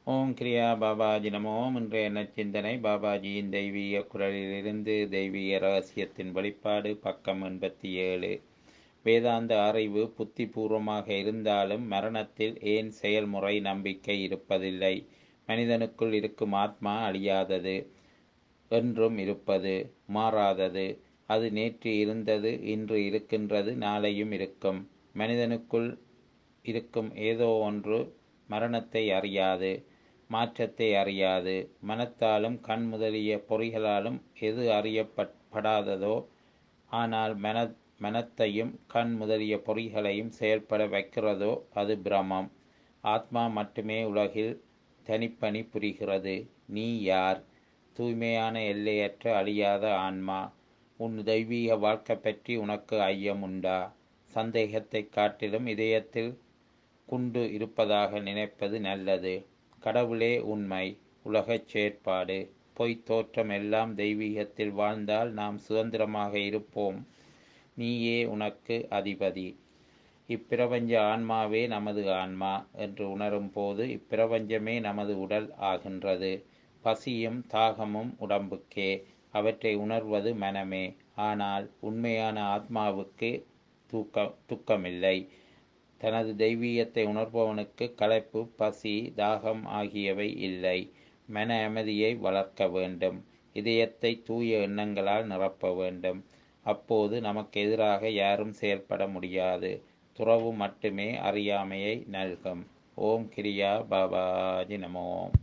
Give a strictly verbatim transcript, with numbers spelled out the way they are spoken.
ஓம் கிரியா பாபாஜி நமோ. இன்றைய நற்சிந்தனை பாபாஜியின் தெய்வீக குரலிலிருந்து தெய்வீக ரகசியத்தின் வெளிப்பாடு, பக்கம் எண்பத்தி ஏழு. வேதாந்த அறிவு புத்திபூர்வமாக இருந்தாலும் மரணத்தில் ஏன் செயல்முறை நம்பிக்கை இருப்பதில்லை? மனிதனுக்குள் இருக்கும் ஆத்மா அழியாதது, என்றும் இருப்பது, மாறாதது. அது நேற்று இருந்தது, இன்று இருக்கின்றது, நாளையும் இருக்கும். மனிதனுக்குள் இருக்கும் ஏதோ ஒன்று மரணத்தை அறியாது, மாற்றத்தை அறியாது. மனத்தாலும் கண் முதலிய பொறிகளாலும் எது அறியப்படாததோ, ஆனால் மன மனத்தையும் கண் முதலிய பொறிகளையும் செயல்பட வைக்கிறதோ அது பிரமம். ஆத்மா மட்டுமே உலகில் தனிப்பணி புரிகிறது. நீ யார்? தூய்மையான எல்லையற்ற அழியாத ஆன்மா. உன் தெய்வீக வாழ்க்கை பற்றி உனக்கு ஐயம் உண்டா? சந்தேகத்தை காட்டிலும் இதயத்தில் குண்டு இருப்பதாக நினைப்பது நல்லது. கடவுளே உண்மை, உலகச் செயற்பாடு, பொய் தோற்றம் எல்லாம் தெய்வீகத்தில் வாழ்ந்தால் நாம் சுதந்திரமாக இருப்போம். நீயே உனக்கு அதிபதி. இப்பிரபஞ்ச ஆன்மாவே நமது ஆன்மா என்று உணரும் போது இப்பிரபஞ்சமே நமது உடல் ஆகின்றது. பசியும் தாகமும் உடம்புக்கே, அவற்றை உணர்வது மனமே. ஆனால் உண்மையான ஆத்மாவுக்கு தூக்க துக்கமில்லை. தனது தெய்வீகத்தை உணர்பவனுக்கு களைப்பு, பசி, தாகம் ஆகியவை இல்லை. மன அமைதியை வளர்க்க வேண்டும். இதயத்தை தூய எண்ணங்களால் நிரப்ப வேண்டும். அப்போது நமக்கு எதிராக யாரும் செயல்பட முடியாது. துறவு மட்டுமே அறியாமையை நல்கும். ஓம் கிரியா பாபாஜி நமோ.